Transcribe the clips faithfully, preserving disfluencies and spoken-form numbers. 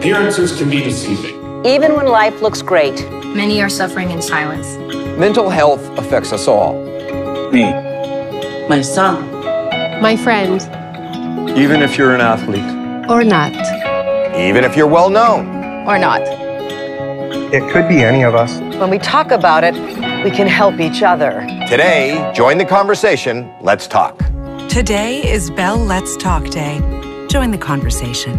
Appearances can be deceiving. Even when life looks great, many are suffering in silence. Mental health affects us all. Me. My son. My friend. Even if you're an athlete. Or not. Even if you're well known. Or not. It could be any of us. When we talk about it, we can help each other. Today, join the conversation. Let's talk. Today is Bell Let's Talk Day. Join the conversation.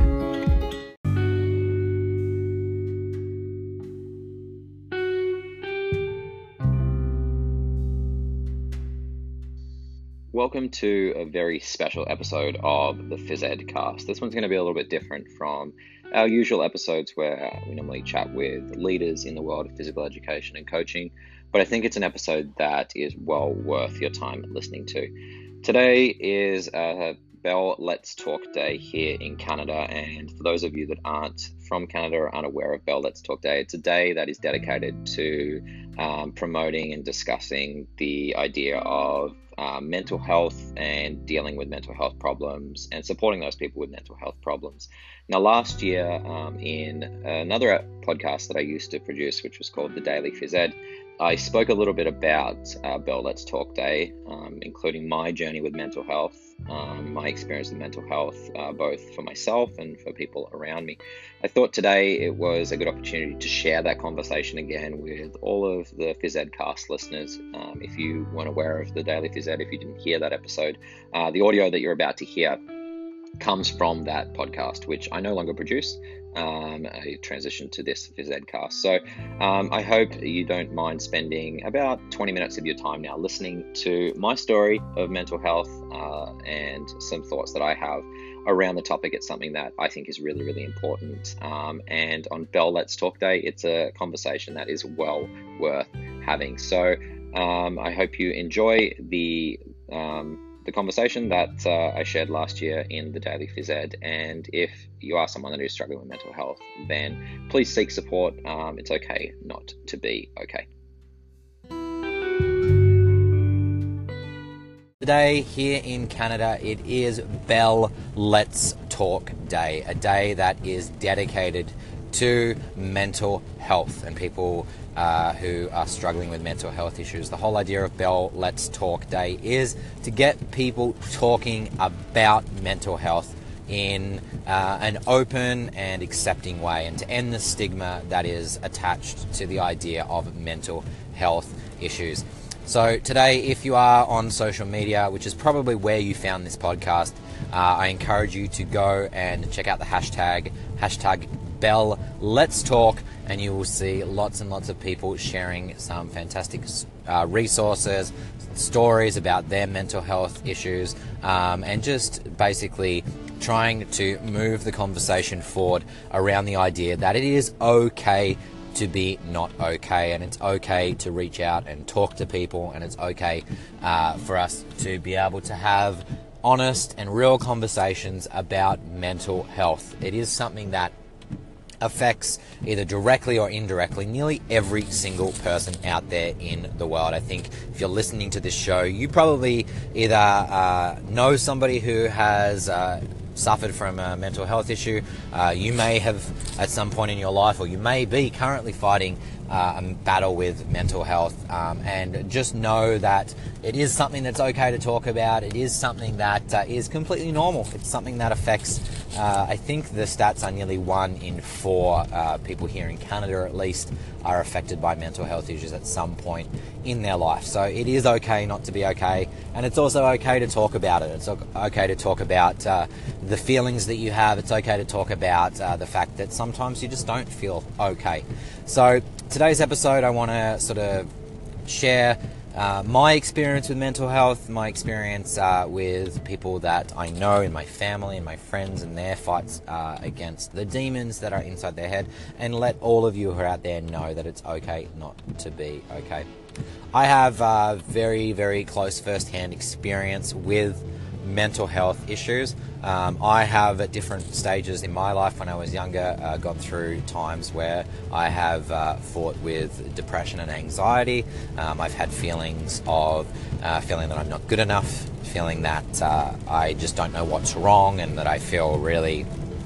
Welcome to a very special episode of the Phys Ed Cast. This one's going to be a little bit different from our usual episodes where we normally chat with leaders in the world of physical education and coaching, but I think it's an episode that is well worth your time listening to. Today is a Bell Let's Talk Day here in Canada, and for those of you that aren't from Canada or aren't aware of Bell Let's Talk Day, it's a day that is dedicated to um, promoting and discussing the idea of Uh, mental health and dealing with mental health problems and supporting those people with mental health problems. Now, last year um, in another podcast that I used to produce, which was called The Daily Phys Ed, I spoke a little bit about uh, Bell Let's Talk Day, um, including my journey with mental health, um, my experience with mental health, uh, both for myself and for people around me. I thought today it was a good opportunity to share that conversation again with all of the Phys Ed Cast listeners. Um, if you weren't aware of the Daily Phys Ed, if you didn't hear that episode, uh, the audio that you're about to hear comes from that podcast, which I no longer produce. Um, I transitioned to this Phys Ed Cast. So um, I hope you don't mind spending about twenty minutes of your time now listening to my story of mental health uh, and some thoughts that I have around the topic. It's something that I think is really, really important. Um, and on Bell Let's Talk Day, it's a conversation that is well worth having. So um, I hope you enjoy the um, the conversation that uh, I shared last year in the Daily Phys Ed. And if you are someone that is struggling with mental health, then please seek support. Um, it's okay not to be okay. Today here in Canada, it is Bell Let's Talk Day, a day that is dedicated to mental health and people uh, who are struggling with mental health issues. The whole idea of Bell Let's Talk Day is to get people talking about mental health in uh, an open and accepting way, and to end the stigma that is attached to the idea of mental health issues. So today, if you are on social media, which is probably where you found this podcast, uh, I encourage you to go and check out the hashtag, hashtag Bell Let's Talk, and you will see lots and lots of people sharing some fantastic uh, resources, stories about their mental health issues, um, and just basically trying to move the conversation forward around the idea that it is okay to be not okay, and it's okay to reach out and talk to people, and it's okay uh, for us to be able to have honest and real conversations about mental health. It is something that affects either directly or indirectly nearly every single person out there in the world. I think if you're listening to this show, you probably either uh, know somebody who has uh, suffered from a mental health issue. Uh, you may have at some point in your life, or you may be currently fighting uh, a battle with mental health, um, and just know that it is something that's okay to talk about. It is something that uh, is completely normal. It's something that affects, uh, I think the stats are nearly one in four uh, people here in Canada at least are affected by mental health issues at some point in their life. So it is okay not to be okay, and it's also okay to talk about it. It's okay to talk about uh, the feelings that you have. It's okay to talk about uh, the fact that sometimes you just don't feel okay. So today's episode, I want to sort of share uh, my experience with mental health, my experience uh, with people that I know in my family and my friends and their fights uh, against the demons that are inside their head, and let all of you who are out there know that it's okay not to be okay. I have uh, very, very close first-hand experience with mental health issues. Um, I have at different stages in my life when I was younger uh, gone through times where I have uh, fought with depression and anxiety. Um, I've had feelings of uh, feeling that I'm not good enough, feeling that uh, I just don't know what's wrong, and that I feel really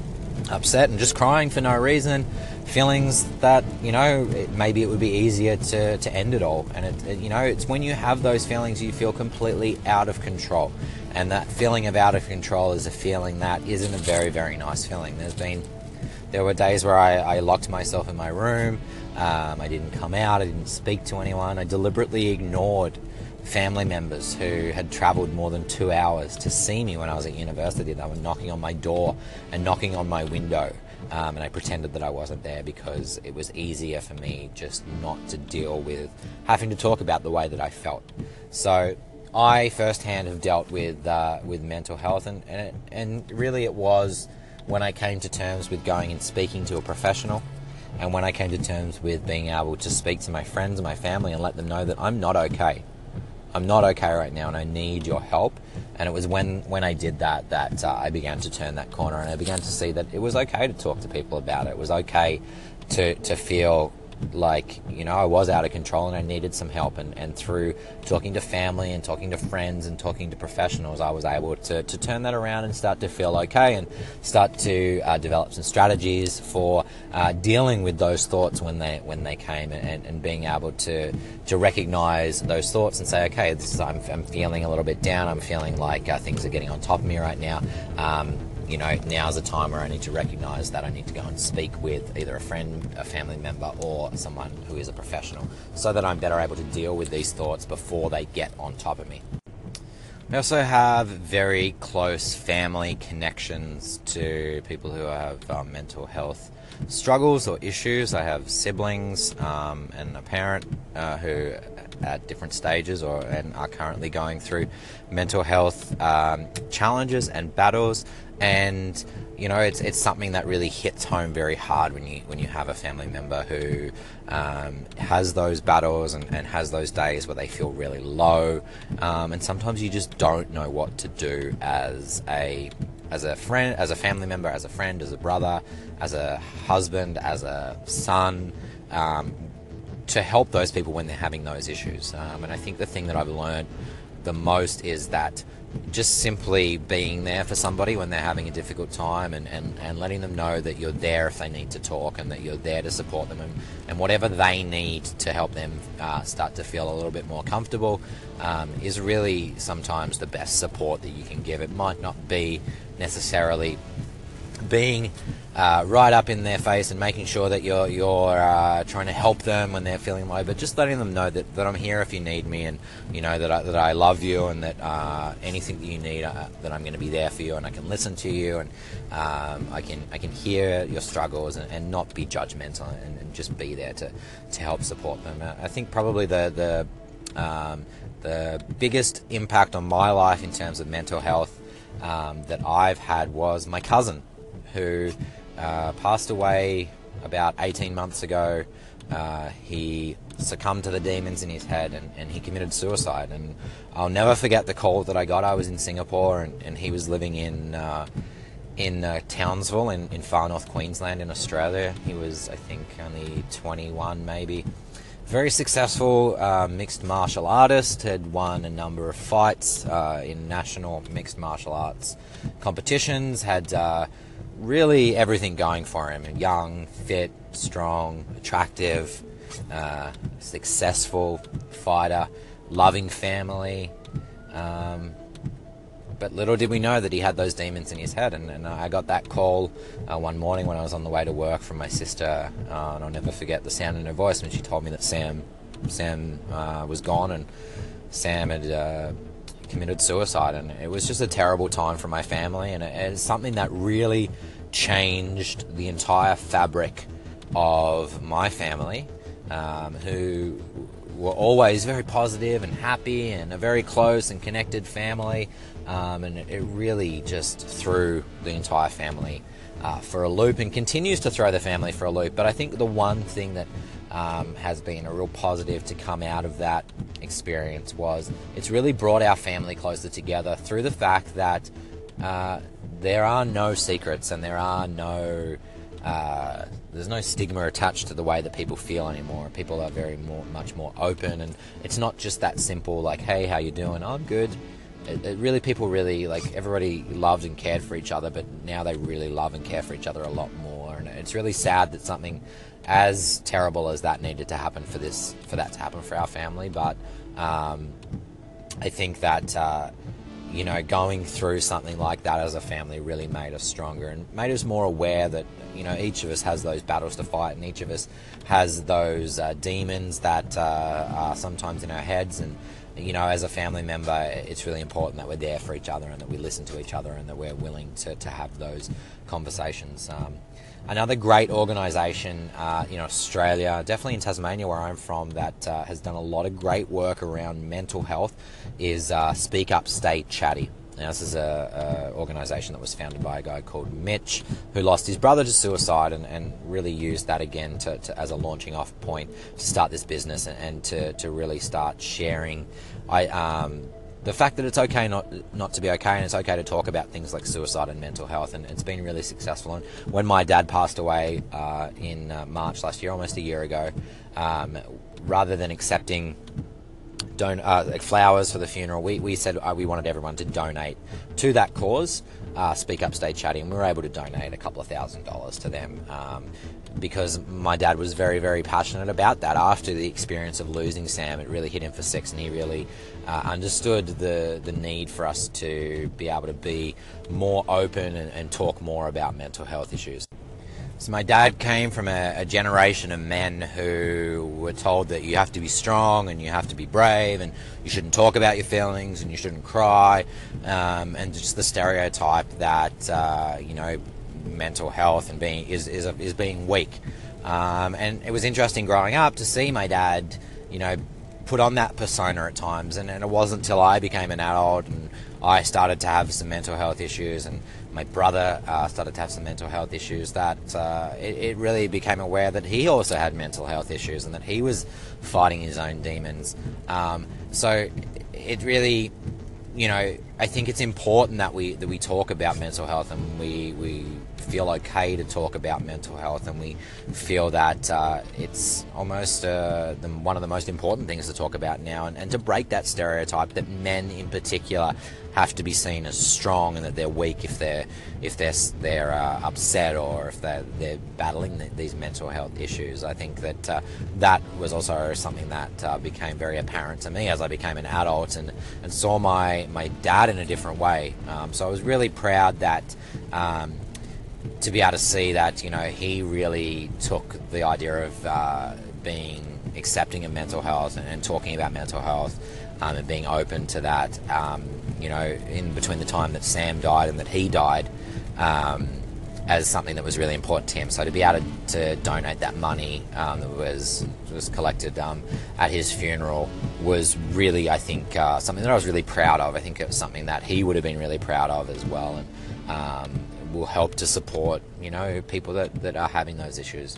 upset and just crying for no reason, feelings that, you know, it, maybe it would be easier to, to end it all. And, it, it, you know, it's when you have those feelings you feel completely out of control. And that feeling of out of control is a feeling that isn't a very, very nice feeling. There's been, there were days where I, I locked myself in my room, um, I didn't come out, I didn't speak to anyone, I deliberately ignored family members who had travelled more than two hours to see me when I was at university. They were knocking on my door and knocking on my window, um, and I pretended that I wasn't there because it was easier for me just not to deal with having to talk about the way that I felt. So I firsthand have dealt with uh, with mental health, and, and, it, and really it was when I came to terms with going and speaking to a professional, and when I came to terms with being able to speak to my friends and my family and let them know that I'm not okay. I'm not okay right now and I need your help. And it was when, when I did that that uh, I began to turn that corner, and I began to see that it was okay to talk to people about it. It was okay to, to feel like, you know, I was out of control and I needed some help. And, and through talking to family and talking to friends and talking to professionals, I was able to, to turn that around and start to feel okay and start to uh, develop some strategies for uh, dealing with those thoughts when they when they came, and, and being able to to recognize those thoughts and say, okay, this is I'm, I'm feeling a little bit down. I'm feeling like uh, things are getting on top of me right now. Um, You know, now's the time where I need to recognise that I need to go and speak with either a friend, a family member, or someone who is a professional, so that I'm better able to deal with these thoughts before they get on top of me. I also have very close family connections to people who have um, mental health struggles or issues. I have siblings um, and a parent uh, who at different stages or and are currently going through mental health um, challenges and battles. And you know, it's it's something that really hits home very hard when you when you have a family member who um, has those battles and, and has those days where they feel really low, um, and sometimes you just don't know what to do as a as a friend, as a family member, as a friend, as a brother, as a husband, as a son, um, to help those people when they're having those issues. Um, and I think the thing that I've learned the most is that just simply being there for somebody when they're having a difficult time, and, and, and letting them know that you're there if they need to talk, and that you're there to support them, and, and whatever they need to help them uh, start to feel a little bit more comfortable um, is really sometimes the best support that you can give. It might not be necessarily being uh, right up in their face and making sure that you're you're uh, trying to help them when they're feeling low, but just letting them know that, that I'm here if you need me, and you know that I, that I love you, and that uh, anything that you need, uh, that I'm going to be there for you, and I can listen to you, and um, I can I can hear your struggles, and, and not be judgmental, and, and just be there to, to help support them. I think probably the the um, the biggest impact on my life in terms of mental health um, that I've had was my cousin, who uh, passed away about eighteen months ago. Uh, he succumbed to the demons in his head, and, and he committed suicide. And I'll never forget the call that I got. I was in Singapore, and, and he was living in uh, in uh, Townsville in, in far north Queensland in Australia. He was, I think, only twenty-one maybe. Very successful uh, mixed martial artist, had won a number of fights uh, in national mixed martial arts competitions, had uh, really everything going for him. Young, fit, strong, attractive, uh, successful fighter, loving family. Um, but little did we know that he had those demons in his head. And, and I got that call uh, one morning when I was on the way to work from my sister, uh, and I'll never forget the sound in her voice when she told me that Sam, Sam uh, was gone, and Sam had uh, committed suicide. And it was just a terrible time for my family, and it, it's something that really changed the entire fabric of my family, um, who were always very positive and happy and a very close and connected family, um, and it, it really just threw the entire family uh, for a loop, and continues to throw the family for a loop. But I think the one thing that um, has been a real positive to come out of that experience was it's really brought our family closer together through the fact that uh, there are no secrets, and there are no uh, there's no stigma attached to the way that people feel anymore. People are very more, much more open, and it's not just that simple like, hey, how you doing? Oh, I'm good. it, it really, people really, like, everybody loved and cared for each other, but now they really love and care for each other a lot more. And it's really sad that something as terrible as that needed to happen for this, for that to happen for our family. But um, I think that, uh, you know, going through something like that as a family really made us stronger and made us more aware that, you know, each of us has those battles to fight, and each of us has those uh, demons that uh, are sometimes in our heads. And, you know, as a family member, it's really important that we're there for each other and that we listen to each other and that we're willing to, to have those conversations. Um, another great organisation uh, in Australia, definitely in Tasmania where I'm from, that uh, has done a lot of great work around mental health is uh, Speak Up, Stay Chatty. Now, this is a, a organisation that was founded by a guy called Mitch, who lost his brother to suicide, and, and really used that again to, to, as a launching off point to start this business and, and to, to really start sharing I, um, the fact that it's okay not not to be okay, and it's okay to talk about things like suicide and mental health, and it's been really successful. And when my dad passed away uh, in uh, March last year, almost a year ago, um, rather than accepting Don, uh, like flowers for the funeral, we, we said uh, we wanted everyone to donate to that cause, uh, Speak Up, Stay Chatty, and we were able to donate a couple of thousand dollars to them um, because my dad was very, very passionate about that. After the experience of losing Sam, it really hit him for six, and he really uh, understood the, the need for us to be able to be more open and, and talk more about mental health issues. So my dad came from a, a generation of men who were told that you have to be strong and you have to be brave and you shouldn't talk about your feelings and you shouldn't cry, um, and just the stereotype that uh, you know, mental health and being is is, a, is being weak. Um, and it was interesting growing up to see my dad, you know, put on that persona at times, and, and it wasn't until I became an adult and I started to have some mental health issues, and my brother uh, started to have some mental health issues, that uh, it, it really became aware that he also had mental health issues and that he was fighting his own demons. Um, so it really, you know, I think it's important that we that we talk about mental health, and we we feel okay to talk about mental health, and we feel that uh, it's almost uh, the, one of the most important things to talk about now, and, and to break that stereotype that men in particular have to be seen as strong and that they're weak if they're if they're they're uh, upset or if they're they're battling the, these mental health issues. I think that uh, that was also something that uh, became very apparent to me as I became an adult and and saw my my dad in a different way. Um, so I was really proud that. Um, to be able to see that, you know, he really took the idea of uh, being accepting of mental health and, and talking about mental health um, and being open to that, um, you know, in between the time that Sam died and that he died, um, as something that was really important to him. So to be able to, to donate that money um, that was was collected um, at his funeral was really, I think, uh, something that I was really proud of. I think it was something that he would have been really proud of as well, and um, will help to support, you know, people that, that are having those issues.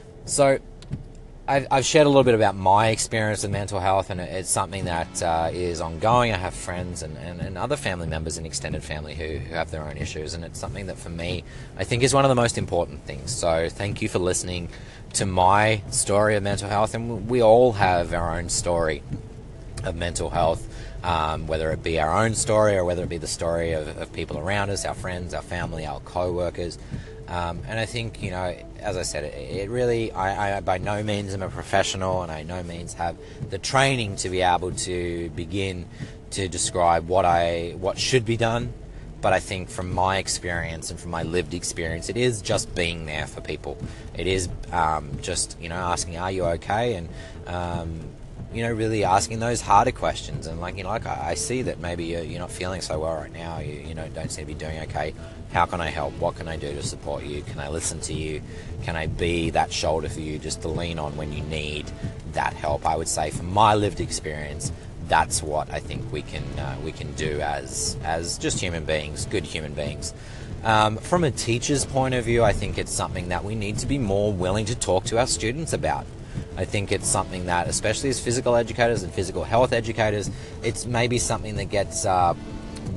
So I've, I've shared a little bit about my experience with mental health, and it's something that uh, is ongoing. I have friends and, and, and other family members in extended family who, who have their own issues, and it's something that for me I think is one of the most important things. So thank you for listening to my story of mental health, and we all have our own story of mental health. Um, whether it be our own story or whether it be the story of, of people around us, our friends, our family, our co-workers. Um, and I think, you know, as I said, it, it really, I, I by no means am a professional, and I no means have the training to be able to begin to describe what I, what should be done. But I think from my experience and from my lived experience, it is just being there for people. It is um, just, you know, asking, are you okay? And, um, you know, really asking those harder questions. And like, you know, like I, I see that maybe you're, you're not feeling so well right now. You, you know, don't seem to be doing okay. How can I help? What can I do to support you? Can I listen to you? Can I be that shoulder for you just to lean on when you need that help? I would say from my lived experience, that's what I think we can uh, we can do as as just human beings, good human beings. Um, from a teacher's point of view, I think it's something that we need to be more willing to talk to our students about. I think it's something that, especially as physical educators and physical health educators, it's maybe something that gets uh,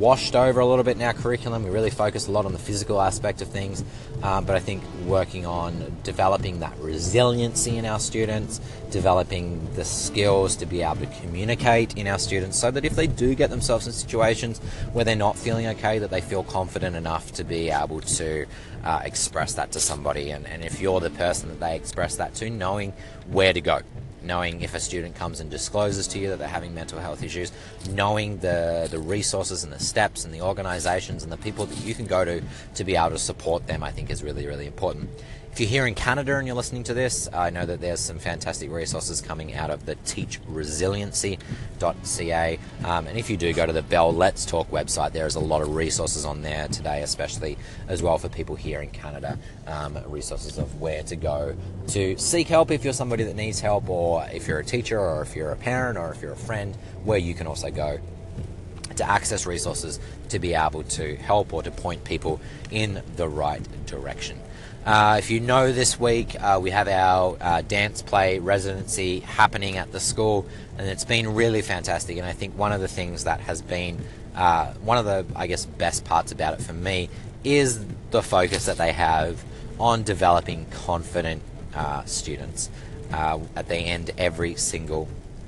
washed over a little bit in our curriculum. We really focus a lot on the physical aspect of things, um, but I think working on developing that resiliency in our students, developing the skills to be able to communicate in our students so that if they do get themselves in situations where they're not feeling okay, that they feel confident enough to be able to uh, express that to somebody. And, and if you're the person that they express that to, knowing where to go, knowing if a student comes and discloses to you that they're having mental health issues, knowing the, the resources and the steps and the organisations and the people that you can go to to be able to support them, I think is really, really important. If you're here in Canada and you're listening to this, I know that there's some fantastic resources coming out of the teach resiliency dot c a. Um, and if you do go to the Bell Let's Talk website, there's a lot of resources on there today, especially as well for people here in Canada, um, resources of where to go to seek help if you're somebody that needs help, or if you're a teacher, or if you're a parent, or if you're a friend, where you can also go to access resources to be able to help or to point people in the right direction. Uh, if you know, this week uh, we have our uh, dance play residency happening at the school, and it's been really fantastic. And I think one of the things that has been uh, one of the, I guess, best parts about it for me is the focus that they have on developing confident uh, students. Uh, at the end, every single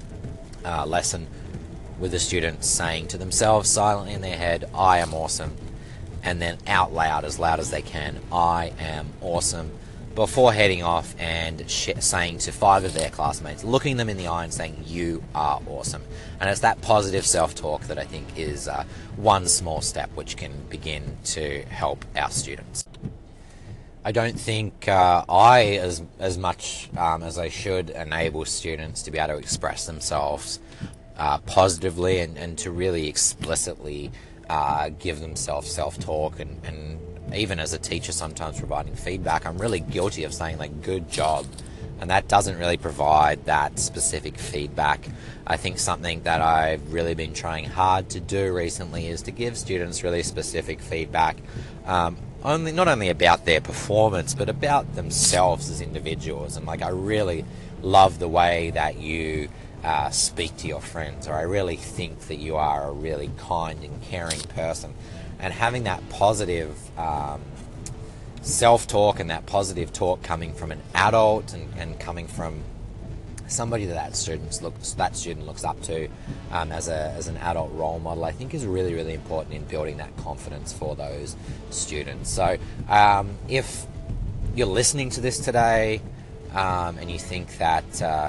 uh, lesson, with the students saying to themselves silently in their head, "I am awesome," and then out loud, as loud as they can, "I am awesome," before heading off and sh- saying to five of their classmates, looking them in the eye and saying, "You are awesome." And it's that positive self-talk that I think is uh, one small step which can begin to help our students. I don't think uh, I, as as much um, as I should, enable students to be able to express themselves uh, positively and, and to really explicitly Uh, give themselves self-talk, and, and even as a teacher sometimes providing feedback, I'm really guilty of saying like "good job," and that doesn't really provide that specific feedback. I think something that I've really been trying hard to do recently is to give students really specific feedback, um, only not only about their performance but about themselves as individuals. And like, I really love the way that you Uh, speak to your friends, or I really think that you are a really kind and caring person. And having that positive um, self-talk and that positive talk coming from an adult and, and coming from somebody that that student looks that student looks up to um, as a as an adult role model, I think is really, really important in building that confidence for those students. So um, if you're listening to this today um, and you think that uh,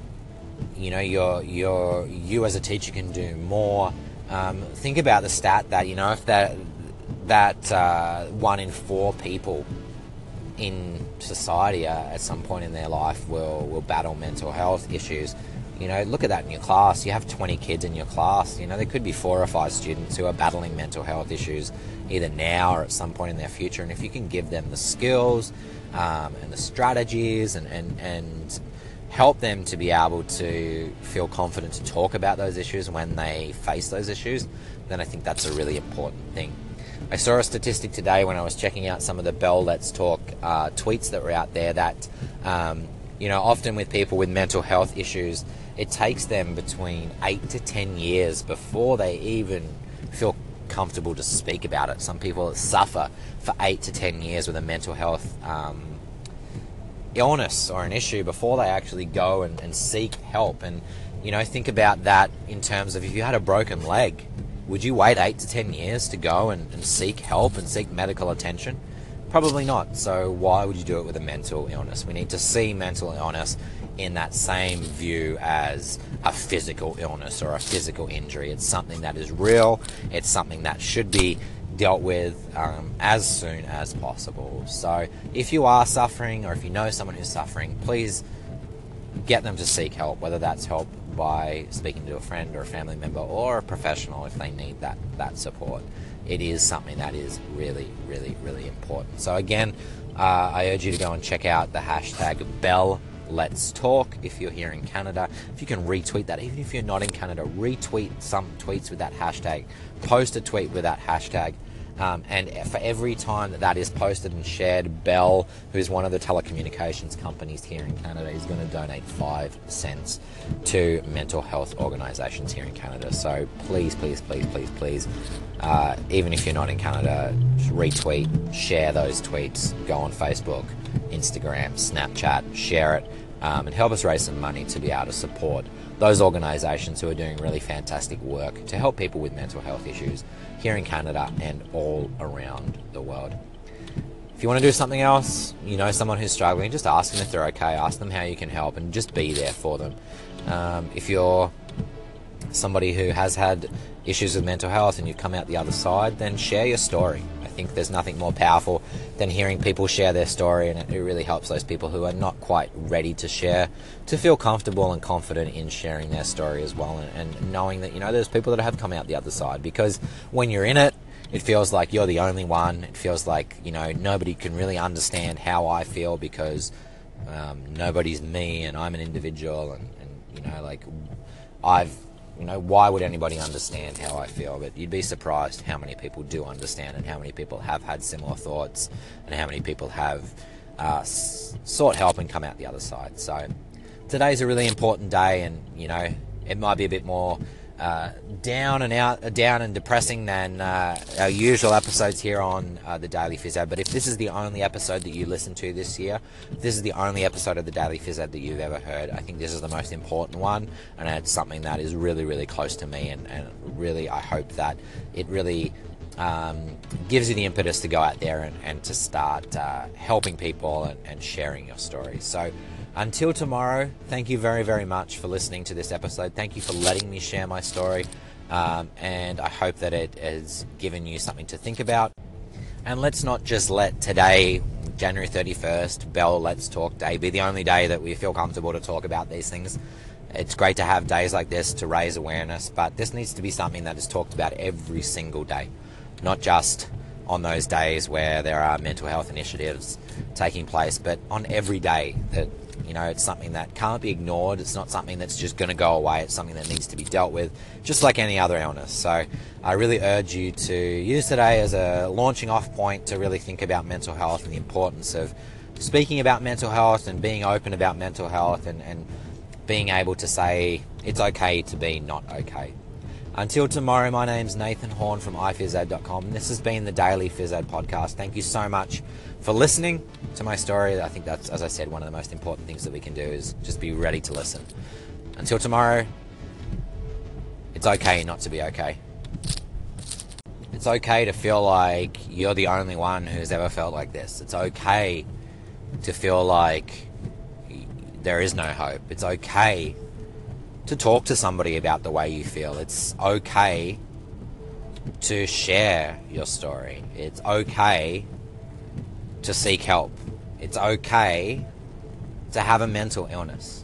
you know, you're, you're, you as a teacher can do more, um, think about the stat that, you know, if that, that uh, one in four people in society uh, at some point in their life will, will battle mental health issues. You know, look at that in your class. You have twenty kids in your class. You know, there could be four or five students who are battling mental health issues either now or at some point in their future. And if you can give them the skills um, and the strategies and, and, and help them to be able to feel confident to talk about those issues when they face those issues, then I think that's a really important thing. I saw a statistic today when I was checking out some of the Bell Let's Talk uh, tweets that were out there that, um, you know, often with people with mental health issues, it takes them between eight to ten years before they even feel comfortable to speak about it. Some people suffer for eight to ten years with a mental health um, illness or an issue before they actually go and, and seek help. And, you know, think about that in terms of if you had a broken leg, would you wait eight to ten years to go and, and seek help and seek medical attention? Probably not. So why would you do it with a mental illness? We need to see mental illness in that same view as a physical illness or a physical injury. It's something that is real. It's something that should be dealt with um, as soon as possible. So if you are suffering, or if you know someone who's suffering, please get them to seek help, whether that's help by speaking to a friend or a family member or a professional if they need that that support. It is something that is really, really, really important. So again, uh, I urge you to go and check out the hashtag Bell Let's Talk if you're here in Canada. If you can retweet that, even if you're not in Canada, retweet some tweets with that hashtag, post a tweet with that hashtag, Um, and for every time that that is posted and shared, Bell, who's one of the telecommunications companies here in Canada, is going to donate five cents to mental health organisations here in Canada. So please, please, please, please, please, uh, even if you're not in Canada, retweet, share those tweets, go on Facebook, Instagram, Snapchat, share it, um, and help us raise some money to be able to support those organisations who are doing really fantastic work to help people with mental health issues here in Canada and all around the world. If you want to do something else, you know someone who's struggling, just ask them if they're okay, ask them how you can help, and just be there for them. Um, if you're somebody who has had issues with mental health and you've come out the other side, then share your story. I think there's nothing more powerful than hearing people share their story, and it really helps those people who are not quite ready to share to feel comfortable and confident in sharing their story as well, and, and knowing that, you know, there's people that have come out the other side. Because when you're in it, it feels like you're the only one. It feels like, you know, nobody can really understand how I feel because um, nobody's me and I'm an individual, and, and you know, like I've You know, why would anybody understand how I feel? But you'd be surprised how many people do understand, and how many people have had similar thoughts, and how many people have uh, s- sought help and come out the other side. So today's a really important day, and, you know, it might be a bit more uh, down and out, uh, down and depressing than uh, our usual episodes here on uh, the Daily Phys Ed. But if this is the only episode that you listen to this year, if this is the only episode of the Daily Phys Ed that you've ever heard, I think this is the most important one, and it's something that is really, really close to me, and, and really I hope that it really um, gives you the impetus to go out there and, and to start uh, helping people and, and sharing your stories. So until tomorrow, thank you very, very much for listening to this episode. Thank you for letting me share my story. Um, and I hope that it has given you something to think about. And let's not just let today, January thirty-first, Bell Let's Talk Day, be the only day that we feel comfortable to talk about these things. It's great to have days like this to raise awareness, but this needs to be something that is talked about every single day, not just on those days where there are mental health initiatives taking place, but on every day. That, you know, it's something that can't be ignored. It's not something that's just going to go away. It's something that needs to be dealt with, just like any other illness. So I really urge you to use today as a launching off point to really think about mental health and the importance of speaking about mental health and being open about mental health, and, and being able to say it's okay to be not okay. Until tomorrow, my name's Nathan Horn from i phys ed dot com. This has been the Daily Phys Ed podcast. Thank you so much for listening to my story. I think that's, as I said, one of the most important things that we can do is just be ready to listen. Until tomorrow, it's okay not to be okay. It's okay to feel like you're the only one who's ever felt like this. It's okay to feel like there is no hope. It's okay to talk to somebody about the way you feel. It's okay to share your story. It's okay to seek help. It's okay to have a mental illness.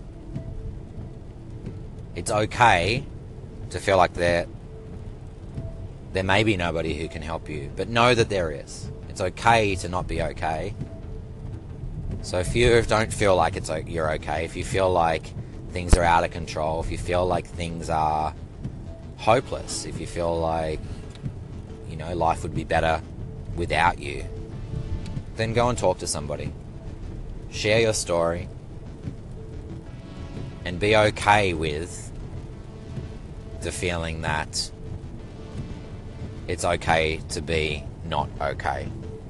It's okay to feel like there, there may be nobody who can help you, but know that there is. It's okay to not be okay. So if you don't feel like it's you're okay, if you feel like things are out of control, if you feel like things are hopeless, if you feel like, you know, life would be better without you, then go and talk to somebody. Share your story and be okay with the feeling that it's okay to be not okay.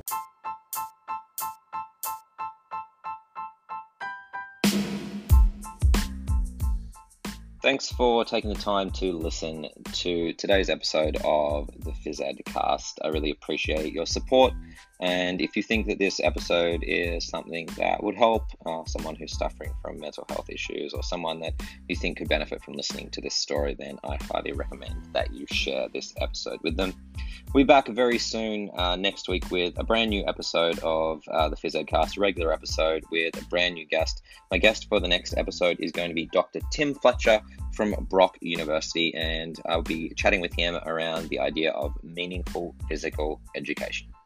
Thanks for taking the time to listen to today's episode of the Phys Ed Cast. I really appreciate your support. And if you think that this episode is something that would help uh, someone who's suffering from mental health issues, or someone that you think could benefit from listening to this story, then I highly recommend that you share this episode with them. We'll be back very soon uh, next week with a brand new episode of uh, the Phys Ed Cast, a regular episode with a brand new guest. My guest for the next episode is going to be Doctor Tim Fletcher from Brock University, and I'll be chatting with him around the idea of meaningful physical education.